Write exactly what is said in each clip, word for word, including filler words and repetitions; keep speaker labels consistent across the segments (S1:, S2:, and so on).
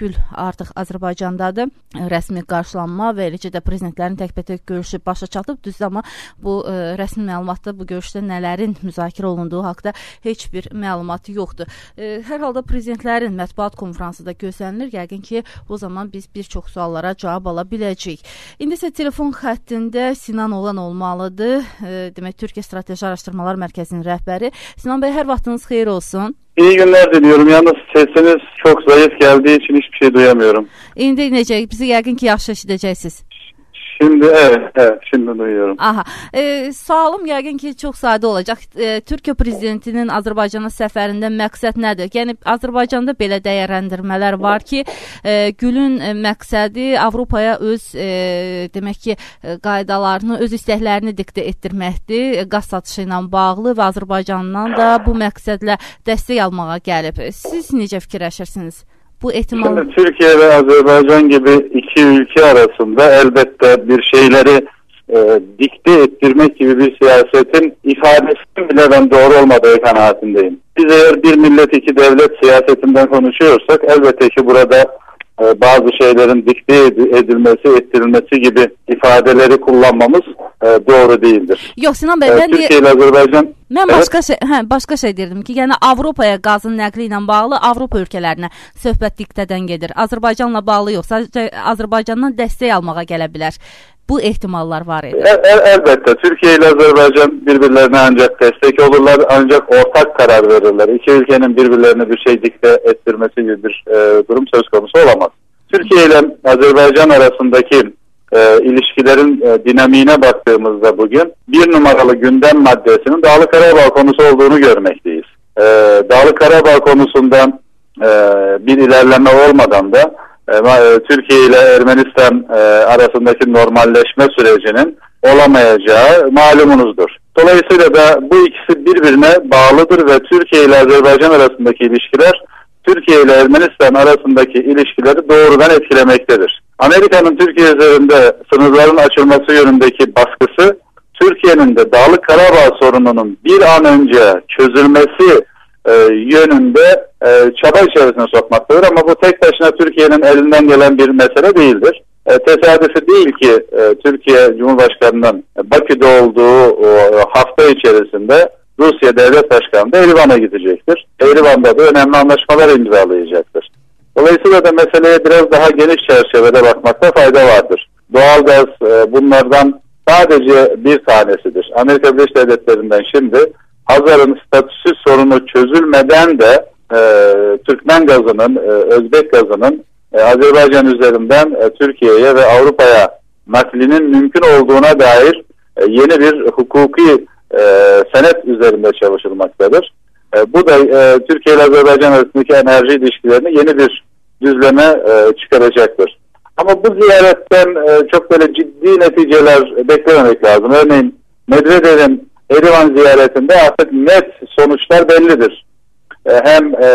S1: Gül artıq Azərbaycandadır. Rəsmi qarşılanma və eləcə də prezidentlərin təkbətək görüşü başa çatıb. Düzdür, amma bu ə, rəsmi məlumatda bu görüşdə nələrin müzakirə olunduğu haqqında heç bir məlumat yoxdur. Ə, hər halda prezidentlərin mətbuat konfransı da gözlənilir. Yəqin ki, o zaman biz bir çox suallara cavab ala biləcəyik. İndi isə telefon xəttində Sinan olan olmalıdır. Ə, demək, Türkiyə Strateji Araşdırmalar Mərkəzinin rəhbəri. Sinan bəy, hər vaxtınız xeyir olsun.
S2: İyi günler diliyorum. Yalnız sesiniz çok zayıf geldiği için hiçbir şey duyamıyorum.
S1: İndi necə? Bizi yəqin ki, yaxşı eşidəcəksiniz.
S2: Şimdi evet, evet şimdi duyuyorum.
S1: Aha. E, sualım yəqin ki, çox sadə olacaq. E, Türkiyə prezidentinin Azərbaycana səfərində məqsəd nədir? Yəni Azərbaycanda belə dəyərləndirmələr var ki, e, Gülün e, məqsədi Avropaya öz e, demək ki, e, qaydalarını, öz istəklərini diktə etdirməkdir. E, qaz satışı ilə bağlı və Azərbaycandan da bu məqsədlə dəstək almağa gəlib. Siz necə fikirləşirsiniz? Bu ehtimal...
S2: Şimdi Türkiye ve Azerbaycan gibi iki ülke arasında elbette bir şeyleri e, dikte ettirmek gibi bir siyasetin ifadesinin bile ben doğru olmadığı kanaatindeyim. Biz eğer bir millet iki devlet siyasetinden konuşuyorsak elbette ki burada e, bazı şeylerin dikte edilmesi, ettirilmesi gibi ifadeleri kullanmamız e, doğru değildir.
S1: Yox, Sinan bəy,
S2: e,
S1: ben
S2: Türkiye ile Azerbaycan...
S1: Mən evet. başqa şey, hə, başqa şey deyirdim ki, yəni Avropaya qazın nəqli ilə bağlı Avropa ölkələrinə söhbət diktədən gedir. Azərbaycanla bağlı yox, sadəcə Azərbaycandan dəstək almağa gələ bilər. Bu ehtimallar var idi.
S2: El, el, elbette Türkiye ile Azerbaycan birbirlerine ancak destek olurlar, ancak ortak karar verirler. İki ülkenin birbirlerine bir şey dikte ettirmesi gibi bir e, durum söz konusu olamaz. Türkiye ile Azerbaycan arasındaki E, ilişkilerin e, dinamiğine baktığımızda bugün bir numaralı gündem maddesinin Dağlık Karabağ konusu olduğunu görmekteyiz. E, Dağlık Karabağ konusundan e, bir ilerleme olmadan da e, Türkiye ile Ermenistan e, arasındaki normalleşme sürecinin olamayacağı malumunuzdur. Dolayısıyla da bu ikisi birbirine bağlıdır ve Türkiye ile Azerbaycan arasındaki ilişkiler Türkiye ile Ermenistan arasındaki ilişkileri doğrudan etkilemektedir. Amerika'nın Türkiye üzerinde sınırların açılması yönündeki baskısı, Türkiye'nin de Dağlık Karabağ sorununun bir an önce çözülmesi e, yönünde e, çaba içerisine sokmaktadır. Ama bu tek başına Türkiye'nin elinden gelen bir mesele değildir. E, tesadüfi değil ki e, Türkiye Cumhurbaşkanı'nın Bakü'de olduğu o, hafta içerisinde Rusya Devlet Başkanı da Erivan'a gidecektir. Erivan'da da önemli anlaşmalar imzalayacaktır. Dolayısıyla da meseleye biraz daha geniş çerçevede bakmakta fayda vardır. Doğalgaz e, bunlardan sadece bir tanesidir. Amerika Birleşik Devletleri'nden şimdi Hazar'ın statüsü sorunu çözülmeden de e, Türkmen gazının, e, Özbek gazının e, Azerbaycan üzerinden e, Türkiye'ye ve Avrupa'ya naklinin mümkün olduğuna dair e, yeni bir hukuki e, senet üzerinde çalışılmaktadır. E, bu da e, Türkiye ile Azerbaycan arasındaki enerji ilişkilerini yeni bir düzleme e, çıkaracaktır. Ama bu ziyaretten e, çok böyle ciddi neticeler beklememek lazım. Örneğin Medvedev'in Erivan ziyaretinde artık net sonuçlar bellidir. E, hem e,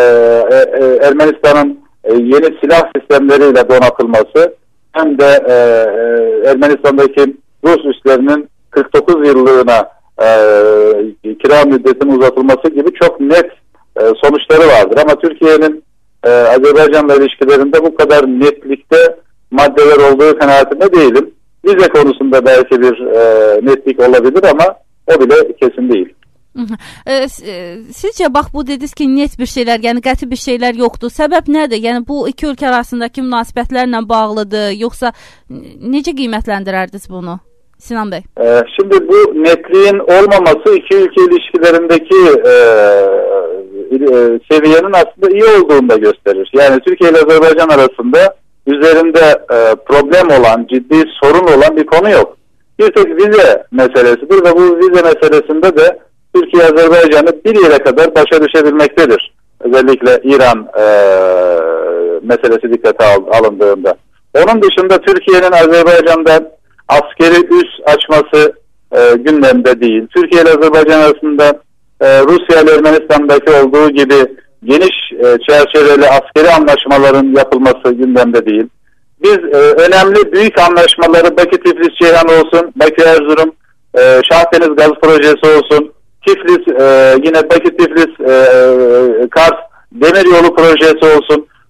S2: e, Ermenistan'ın e, yeni silah sistemleriyle donatılması hem de e, e, Ermenistan'daki Rus üslerinin kırk dokuz yıllığına e, kira müddetinin uzatılması gibi çok net e, sonuçları vardır. Ama Türkiye'nin e, Azerbaycan'la ilişkilerinde bu kadar netlikte maddeler olduğu kanaatinde değilim. Vize konusunda belki bir e, netlik olabilir ama o bile kesin değil.
S1: Sizcə bax bu dediniz ki net bir şeyler, yəni qəti bir şeyler yoxdur. Səbəb nədir? Yəni bu iki ölkə arasındakı münasibətlərlə bağlıdır, yoxsa necə qiymətləndirərdiniz bunu? Sinan Bey.
S2: Ee, şimdi bu netliğin olmaması iki ülke ilişkilerindeki e, e, seviyenin aslında iyi olduğunu da gösterir. Yani Türkiye ile Azerbaycan arasında üzerinde e, problem olan, ciddi sorun olan bir konu yok. Bir tek vize meselesidir ve bu vize meselesinde de Türkiye Azerbaycan'ı bir yere kadar başa düşebilmektedir. Özellikle İran e, meselesi dikkate al, alındığında. Onun dışında Türkiye'nin Azerbaycan'dan askeri üs açması e, gündemde değil. Türkiye ile Azerbaycan arasında e, Rusya ile Ermenistan'daki olduğu gibi geniş e, çerçeveli askeri anlaşmaların yapılması gündemde değil. Biz e, önemli büyük anlaşmaları Bakü-Tiflis-Ceyhan olsun, Bakü-Erzurum, e, Şahdeniz Gaz Projesi olsun, Tiflis, e, yine Bakü-Tiflis-Kars Demiryolu Projesi olsun.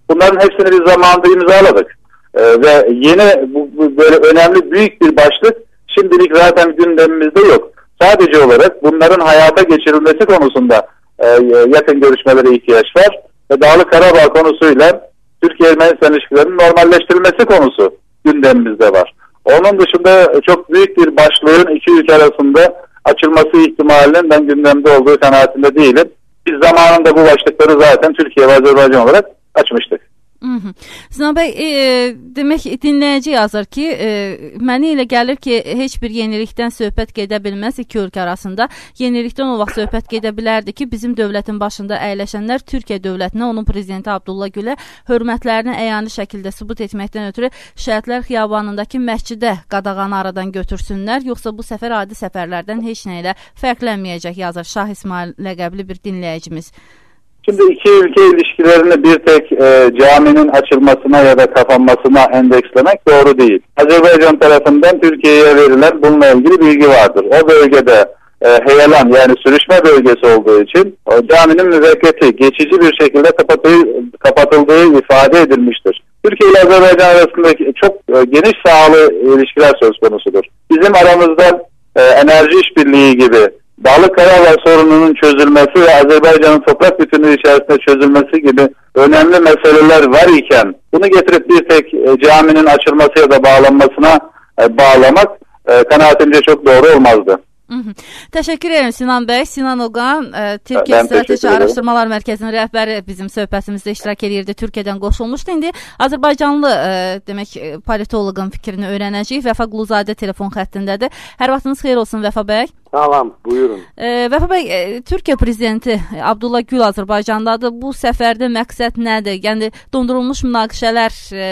S2: Bunların hepsini biz zamanında imzaladık. Ee, ve yeni bu, bu böyle önemli büyük bir başlık şimdilik zaten gündemimizde yok. Sadece olarak bunların hayata geçirilmesi konusunda e, yakın görüşmelere ihtiyaç var. Ve Dağlık Karabağ konusuyla Türkiye-Ermenistan ilişkilerinin normalleştirilmesi konusu gündemimizde var. Onun dışında çok büyük bir başlığın iki ülke arasında açılması ihtimalinin ben gündemde olduğu kanaatinde değilim. Biz zamanında bu başlıkları zaten Türkiye ve Azerbaycan olarak açmıştık.
S1: Hı -hı. Sinan bəy, e, demək dinləyici yazır ki, e, mənə elə gəlir ki, heç bir yenilikdən söhbət gedə bilməz iki ölkə arasında. Yenilikdən o vaxt söhbət gedə bilərdi ki, bizim dövlətin başında əyləşənlər Türkiyə dövlətinə, onun prezidenti Abdullah Gülə hörmətlərini əyani şəkildə sübut etməkdən ötürü Şəhidlər Xiyabanındakı məscidə qadağanı aradan götürsünlər, yoxsa bu səfər adi səfərlərdən heç nə ilə fərqlənməyəcək, yazır Şah İsmail ləqəbli bir dinləyicimiz.
S2: Şimdi iki ülke ilişkilerini bir tek e, caminin açılmasına ya da kapanmasına endekslemek doğru değil. Azerbaycan tarafından Türkiye'ye verilen bununla ilgili bilgi vardır. O bölgede e, heyelan yani sürüşme bölgesi olduğu için o caminin müvekketi geçici bir şekilde kapatıldığı, kapatıldığı ifade edilmiştir. Türkiye ile Azerbaycan arasındaki çok e, geniş sahalı ilişkiler söz konusudur. Bizim aramızda e, enerji işbirliği gibi Dağlık Karabağ sorununun çözülmesi ve Azerbaycan'ın toprak bütünlüğü içerisinde çözülmesi gibi önemli meseleler var iken bunu getirip bir tek e, caminin açılması ya da bağlanmasına e, bağlamak e, kanaatimce çok doğru olmazdı.
S1: Hı -hı. Təşəkkür edirəm Sinan bəy. Sinan Oğan, e, Türkiyə Strateji Araşdırmalar Mərkəzinin rəhbəri bizim söhbətimizdə iştirak edirdi, Türkiyədən qoşulmuşdu. İndi Azərbaycanlı e, demək politoloqun fikrini öyrənəcəyik. Vəfa Quluzadə telefon xəttindədir. Hər vaxtınız xeyir olsun Vəfa bəy.
S3: Salam, buyurun.
S1: E, Vəfa bəy, e, Türkiyə prezidenti Abdullah Gül Azərbaycandadır. Bu səfərdə məqsəd nədir? Yəni dondurulmuş münaqişələr, e,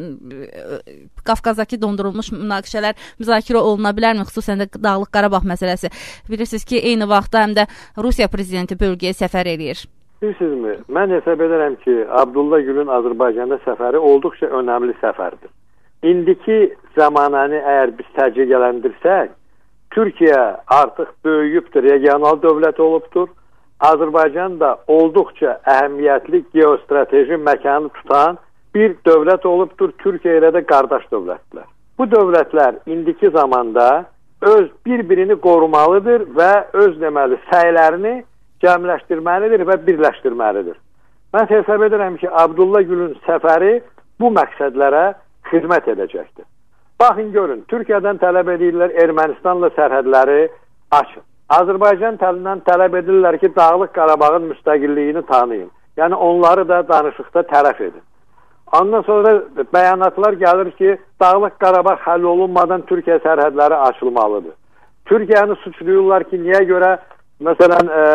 S1: Qafqazdakı dondurulmuş münaqişələr müzakirə oluna bilərmi? Xüsusən də Dağlıq Qarabağ məsələsi. Bilirsiniz ki, eyni vaxtda həm də Rusiya prezidenti bölgəyə səfər edir.
S3: Bilirsinizmi, mən hesab edirəm ki, Abdullah Gülün Azərbaycanda səfəri olduqca önəmli səfərdir. İndiki zamanəni əgər biz təcrübələndirsək, Türkiyə artıq böyüyübdür, regional dövlət olubdur. Azərbaycan da olduqca əhəmiyyətli geostrateji məkanı tutan bir dövlət olubdur. Türkiyə ilə də qardaş dövlətlər. Bu dövlətlər indiki zamanda öz bir-birini qorumalıdır və öz deməli səylərini cəmləşdirməlidir və birləşdirməlidir. Mən hesab edirəm ki, Abdullah Gülün səfəri bu məqsədlərə xidmət edəcəkdir. Baxın görün, Türkiyədən tələb edirlər Ermənistanla sərhədləri açın. Azərbaycan təlindən tələb edirlər ki, Dağlıq Qarabağın müstəqilliyini tanıyın. Yəni onları da danışıqda tərəf edin. Ondan sonra bəyanatlar gəlir ki, Dağlıq Qarabağ həll olunmadan Türkiyə sərhədləri açılmalıdır. Türkiyəni suçluyurlar ki, niyə görə məsələn e,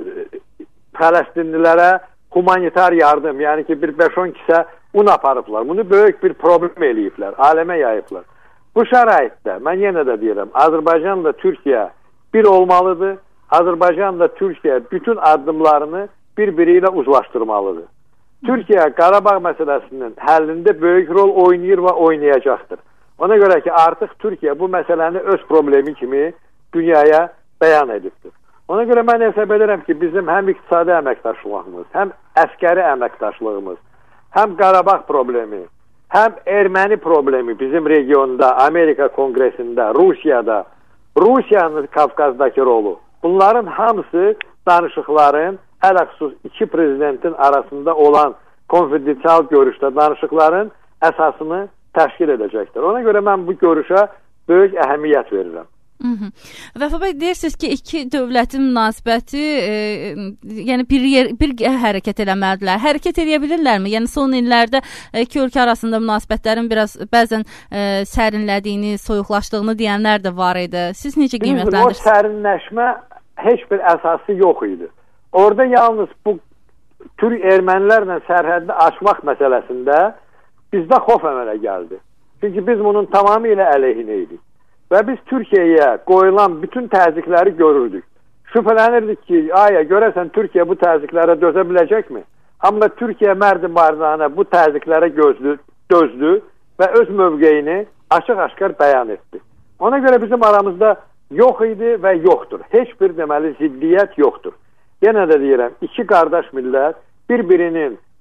S3: Fələstinlilərə humanitar yardım, yəni ki, bir beş on kisə un aparıblar. Bunu böyük bir problem eləyiblər, aləmə yayıblar. Bu şəraitdə mən yenə də deyirəm, Azərbaycanla Türkiyə bir olmalıdır. Azərbaycanla Türkiyə bütün addımlarını bir-biri ilə uzlaşdırmalıdır. Türkiyə Qarabağ məsələsinin həllində böyük rol oynayır və oynayacaqdır. Ona görə ki, artıq Türkiyə bu məsələni öz problemi kimi dünyaya bəyan edibdir. Ona görə mən hesab edirəm ki, bizim həm iqtisadi əməkdaşlığımız, həm əskəri əməkdaşlığımız, həm Qarabağ problemi, həm erməni problemi bizim regionda, Amerika Konqresində, Rusiyada, Rusiyanın Qafqazdakı rolu, bunların hamısı danışıqların, ələxüsus iki prezidentin arasında olan konfidensial görüşdə danışıqların əsasını təşkil edəcəkdir. Ona görə mən bu görüşə böyük əhəmiyyət verirəm.
S1: Vəfa bəy, deyirsiniz ki, iki dövlətin münasibəti e, yəni bir, yer, bir hərəkət eləməlidirlər. Hərəkət edə bilirlərmi? Yəni son illərdə e, iki ölkə arasında münasibətlərin biraz bəzən e, sərinlədiyini, soyuqlaşdığını deyənlər də var idi. Siz necə qiymətləndirirsiniz?
S3: O sərinləşmə heç bir əsası yox idi. Orada yalnız bu Türk ermənilərlə sərhədini açmaq məsələsində bizdə xof əmələ gəldi. Çünki biz bunun tamamilə əleyhinə idik. Və biz Türkiyəyə qoyulan bütün təzyiqləri görürdük. Şübhələnirdik ki, aya görəsən Türkiyə bu təzyiqlərə dözə biləcəkmi? Amma Türkiyə mərdi marzanə bu təzyiqlərə gözdü, dözdü və öz mövqeyini açıq-aşkar bəyan etdi. Ona görə bizim aramızda yox idi və yoxdur. Heç bir deməli ziddiyyət yoxdur. Yenə də deyirəm, iki qardaş millət bir-birinin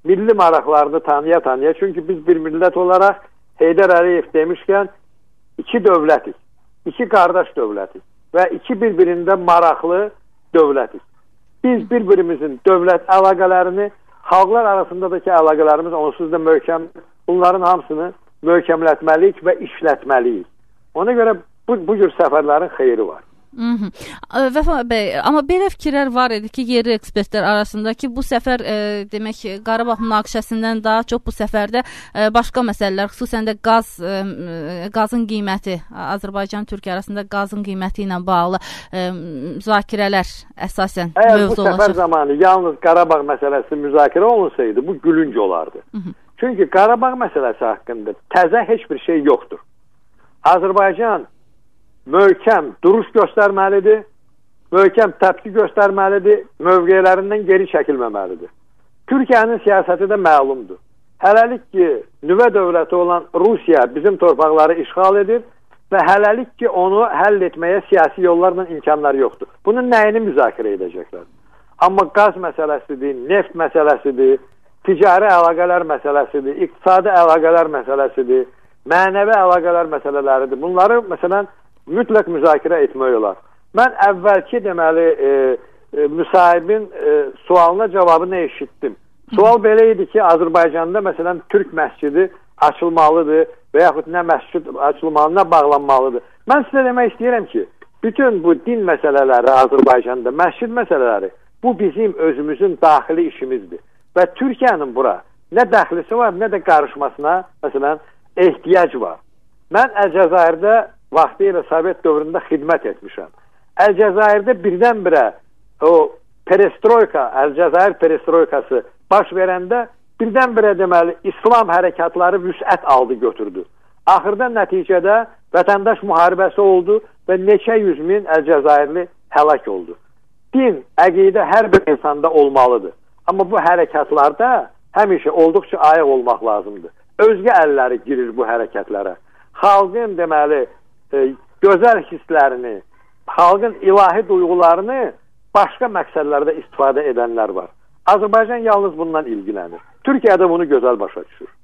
S3: milli maraqlarını tanıya-tanıya, çünki biz bir millət olaraq Heydər Əliyev demişkən iki dövlətik, iki qardaş dövlətik və iki bir-birində maraqlı dövlətik. Biz bir-birimizin dövlət əlaqələrini, xalqlar arasındakı əlaqələrimiz onsuz da möhkəm, bunların hamısını möhkəmlətməliyik və işlətməliyik. Ona görə bu, bu cür səfərlərin xeyri var.
S1: Vəfa bəy, amma belə fikirlər var idi ki, yerli ekspertlər arasında ki, bu səfər e, demək Qarabağ münaqişəsindən daha çox bu səfərdə e, başqa məsələlər, xüsusən də qaz e, qazın qiyməti, Azərbaycan-Türkiyə arasında qazın qiyməti ilə bağlı e, müzakirələr əsasən
S3: mövzu olacaq. Əgər bu səfər zamanı yalnız Qarabağ məsələsi müzakirə olunsaydı, bu gülünc olardı. Hı -hı. Çünki Qarabağ məsələsi haqqında təzə heç bir şey yoxdur. Azərbaycan möhkəm duruş göstərməlidir, möhkəm təpki göstərməlidir, mövqelərindən geri çəkilməməlidir. Türkiyənin siyasəti də məlumdur. Hələlik ki, nüvə dövləti olan Rusiya bizim torpaqları işğal edir və hələlik ki, onu həll etməyə siyasi yollarla imkanları yoxdur. Bunun nəyini müzakirə edəcəklər? Amma qaz məsələsidir, neft məsələsidir, ticari əlaqələr məsələsidir, iqtisadi əlaqələr məsələsidir, mənəvi əlaqələr məsələləridir. Bunları, məsələn, mütləq müzakirə etmək olar. Mən əvvəlki deməli e, e, müsahibin e, sualına cavabını eşitdim. Sual belə idi ki, Azərbaycanda məsələn Türk məscidi açılmalıdır və yaxud nə məscid açılmalı, nə bağlanmalıdır. Mən sizə demək istəyirəm ki, bütün bu din məsələləri Azərbaycanda, məscid məsələləri, bu bizim özümüzün daxili işimizdir. Və Türkiyənin bura nə dəxlisi var, nə də qarışmasına məsələn ehtiyac var. Mən Əlcəzairdə vaxtı ilə Sovet dövründə xidmət etmişəm. Əlcəzairdə birdən-birə o perestroyka, Əlcəzair perestroykası baş verəndə birdən-birə deməli İslam hərəkatları vüsət aldı, götürdü. Axırda nəticədə vətəndaş müharibəsi oldu və neçə yüz min Əlcəzairli həlak oldu. Din, əqidə hər bir insanda olmalıdır. Amma bu hərəkatlarda həmişə olduqca ayıq olmaq lazımdır. Özgə əlləri girir bu hərəkətlərə. Xalqın deməli e, gözəl hisslərini, xalqın ilahi duyğularını başqa məqsədlərdə istifadə edənlər var. Azərbaycan yalnız bundan ilgilənir. Türkiyə də bunu gözəl başa düşür.